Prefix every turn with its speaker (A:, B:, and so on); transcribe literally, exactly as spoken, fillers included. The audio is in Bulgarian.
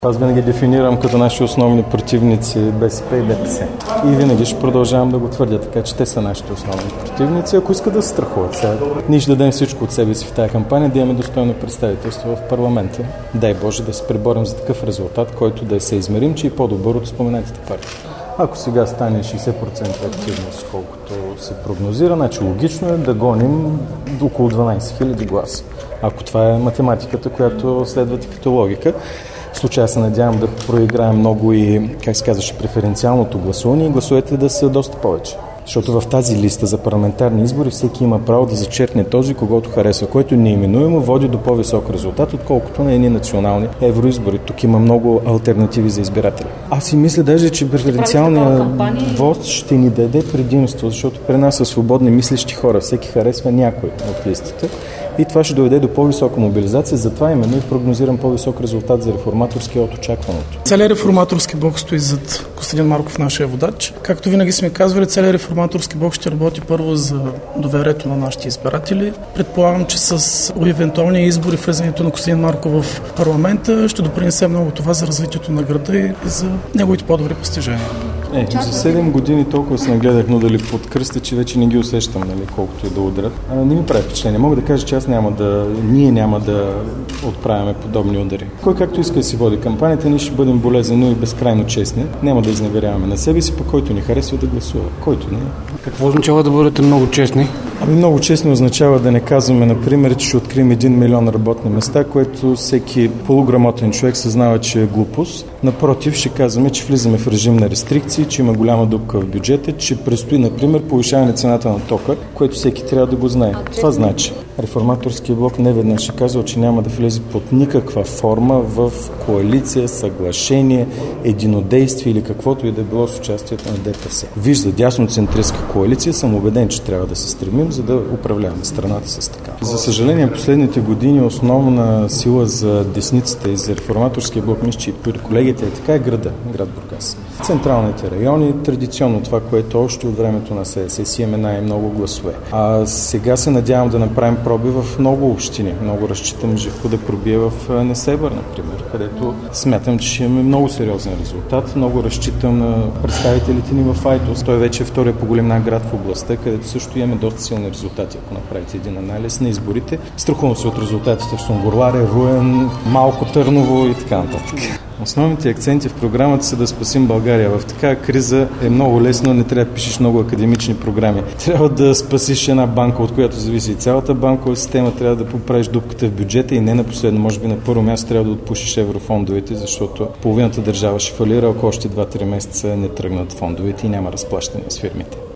A: Аз винаги дефинирам като наши основни противници БСП и ДПС. И винаги ще продължавам да го твърдя, така че те са нашите основни противници. Ако искат да се страхуват сега, ние ще дадем всичко от себе си в тази кампания, да имаме достойно представителство в парламента. Дай Боже да се преборим за такъв резултат, който да се измерим, че е по-добър от споменатите партии. Ако сега стане шейсет процента активност, колкото се прогнозира, значи логично е да гоним около дванадесет хиляди гласа. Ако това е математиката, която следвате като логика. В случая се надявам да проиграем много и, как се казваше, преференциалното гласуване и гласовете да са доста повече. Защото в тази листа за парламентарни избори всеки има право да зачеркне този, когото харесва, който неименуемо води до по-висок резултат, отколкото на едни национални евроизбори. Тук има много алтернативи за избиратели. Аз си мисля даже, че преференциалният вот ще ни даде предимство, защото при нас са свободни мислещи хора. Всеки харесва някой от листите. И това ще доведе до по-висока мобилизация, затова именно и прогнозирам по-висок резултат за реформаторския от очакваното.
B: Целият реформаторски блок стои зад Костадин Марков, нашия водач. Както винаги сме казвали, целият реформаторски блок ще работи първо за доверието на нашите избиратели. Предполагам, че с евентуални избори, влизането на Костадин Марков в парламента ще допринесе много това за развитието на града и за неговите по-добри постижения.
A: Е, за седем години толкова се нагледах, но дали под кръста, че вече не ги усещам, нали, колкото и да удрят. А, не ми прави впечатление. Мога да кажа, че аз няма да, ние няма да отправяме подобни удари. Кой както иска да си води кампанията, ние ще бъдем болезнено и безкрайно честни. Няма да изневеряваме на себе си, по който ни харесва да гласува. Който не.
C: Какво означава да бъдете много честни?
A: Ами много честно означава да не казваме, например, че ще открием един милион работни места, което всеки полуграмотен човек съзнава, че е глупост. Напротив, ще казваме, че влизаме в режим на рестрикции, че има голяма дупка в бюджета, че предстои, например, повишаване цената на тока, което всеки трябва да го знае. Това значи, реформаторския блок не веднъж ще казва, че няма да влезе под никаква форма в коалиция, съглашение, единодействие или каквото и да било с участието на ДПС. Вижда дясноцентристка коалиция, съм убеден, че трябва да се стремим, за да управляваме страната с така. За съжаление, последните години основна сила за десницата и за реформаторския блок, мисля, че и при колегите е така, е града, град Бургас. Централните райони, традиционно това, което още от времето на СДС си имаме най-много гласове. А сега се надявам да направим проби в много общини. Много разчитам Живко да пробие в Несебър, например, където смятам, че ще имаме много сериозен резултат. Много разчитам на представителите ни в Айтос. Той вече е втория по големина град в областта, където също имаме доста силни резултати, ако направите един анализ на изборите. Страхувам се от резултатите в Сунгурларе, Руен, Малко Търново и така нататък. Основните акценти в програмата са да спасим България. В такава криза е много лесно, не трябва да пишеш много академични програми. Трябва да спасиш една банка, от която зависи и цялата банкова система, трябва да поправиш дупката в бюджета и не на последно, може би на първо място трябва да отпушиш еврофондовете, защото половината държава ще фалира, ако още два-три месеца не тръгнат фондовете и няма разплащане с фирмите.